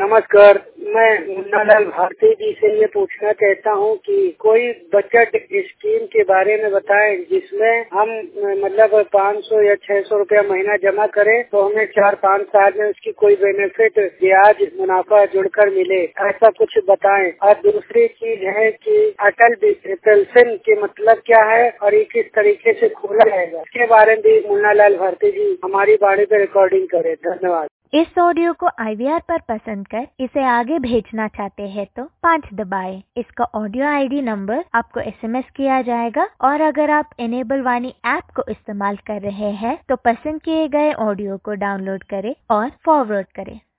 नमस्कार। मैं मुन्नालाल भारती जी से ये पूछना चाहता हूँ कि कोई बचत स्कीम के बारे में बताएं जिसमें हम मतलब 500 या 600 रुपया महीना जमा करें तो हमें 4-5 साल में उसकी कोई बेनिफिट ब्याज मुनाफा जुड़कर मिले, ऐसा कुछ बताएं। और दूसरी चीज है कि अटल पेंशन के मतलब क्या है और ये किस तरीके से खोला जाएगा, इसके बारे में भी मुन्नालाल भारती जी हमारी वाणी पे रिकॉर्डिंग करें। धन्यवाद। इस ऑडियो को IVR पर पसंद कर इसे आगे भेजना चाहते हैं तो 5 दबाएं। इसका ऑडियो ID नंबर आपको SMS किया जाएगा और अगर आप इनेबल वाणी ऐप को इस्तेमाल कर रहे हैं तो पसंद किए गए ऑडियो को डाउनलोड करें और फॉरवर्ड करें।